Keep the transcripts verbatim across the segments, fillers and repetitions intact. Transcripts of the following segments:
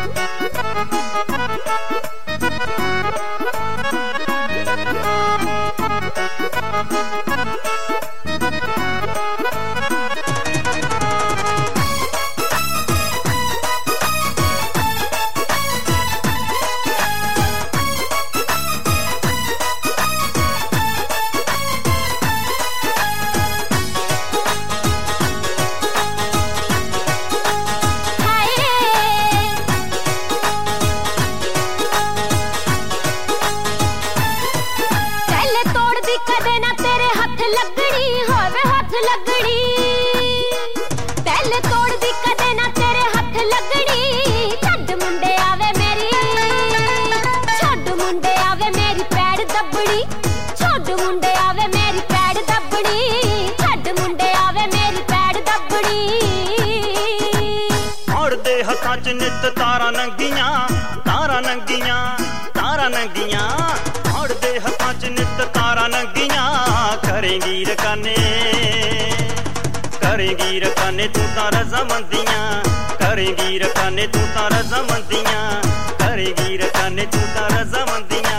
नित तारा नंगियां तारा नंगियां तारा नंगियां उड़दे हथां च नित तारा नंगियां करेंगी रकाने करेंगी रकाने तू तां रज़ामंदियां करेंगी रकाने तू तां रज़ामंदियां करेंगी रकाने तू तां रज़ामंदियां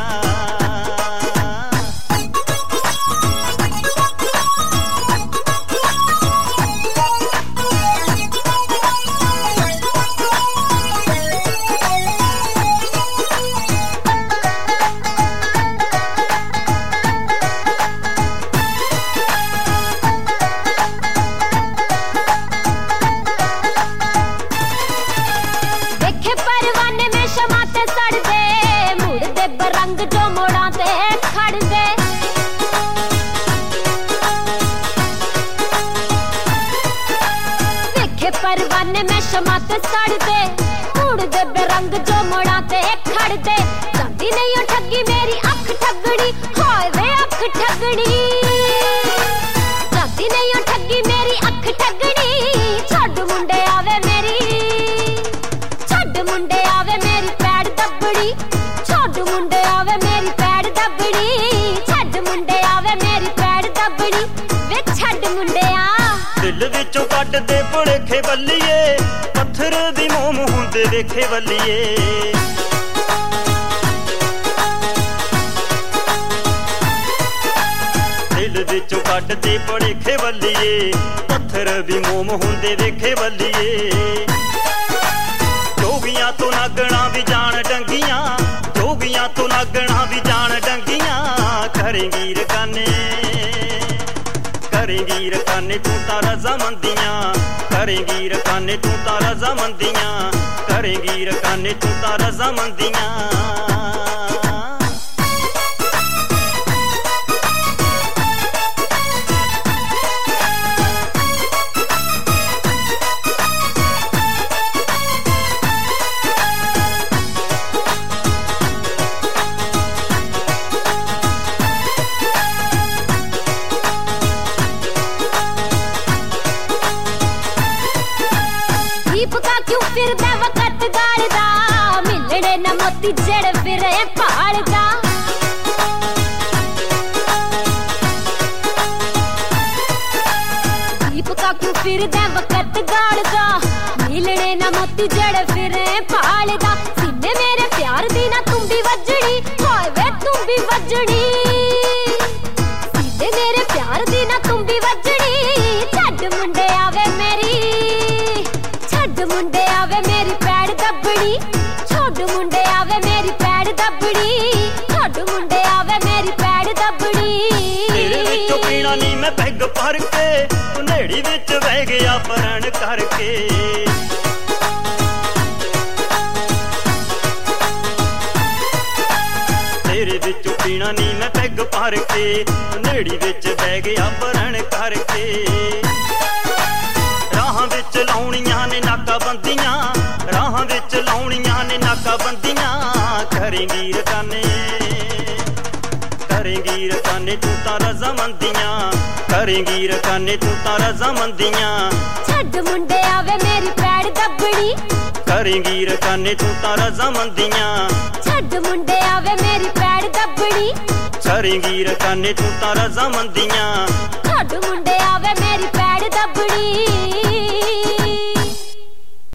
परवाने में शमा ते सड़ दे उड़दे बेरंग जो मोड़ा ते खड़ दे जाती नहीं ओ ठगी मेरी अख ठगड़ी हाय वे अख ठगड़ी जाती नहीं ओ ठगी मेरी अख ठगड़ी छड़ मुंडे आवे मेरी छड़ मुंडे आवे मेरी पैड़ दबड़ी छड़ मुंडे आवे मेरी पैड़ दबड़ी छड़ मुंडे आवे मेरी पैड़ दबड़ी वे छड़ मुंडे आ दिल विचों कट दे भुलेखे बल्लीए पत्थर दी मोम हुंदे वेखे बल्लीए दिल विचों कट दे भुलेखे बल्लीए पत्थर दी मोम हुंदे वेखे बल्लीए जोगियां तो नागणा भी जान डंगियां जोगियां तो नागणा भी जान डंगियां करेंगी रकाने करेंगी रकाने तू तां रज़ामंदियां करेंगी रकाने तू तां रज़ामंदियां करेंगी रकाने तू तां रज़ामंदियां क्यों फिरदा वक्त गाड़दा मिलने न मोती जड़ फिरे पाड़दा दीपका क्यों फिरदा वक्त गाड़दा मिलने न मोती जड़ फिरे पाड़दा सीने मेरे प्यार दी ना तुम भी वजड़ी हाय वे तुम भी वजड़ी सीने मेरे प्यार दी ना तुम भी वजड़ी छड़ मुंडे आवे मेरी मुंडे आवे मेरी पैड़ दबड़ी छोड़ मुंडे आवे मेरी पैड़ दबड़ी छोड़ मुंडे आवे मेरी पैड़ दबड़ी तेरे विचों पीना नी मैं पैग भर के नेड़ी विच बह गया परण करके तेरे विचों पीना नी मैं पैग भर के नेड़ी विच बह गया परण करके राह विच लाउणियां ने नाका बंदियां राह विच लाउणियां ने नाका बंदियां करेंगी रकाने करेंगी रकाने तू तां रज़ामंदियां करेंगी रकाने तू तां रज़ामंदियां छड़ मुंडे आवे मेरी पैड़ दबड़ी करेंगी रकाने तू तां रज़ामंदियां छड़ मुंडे आवे मेरी पैड़ दबड़ी करेंगी रकाने तू तां रज़ामंदियां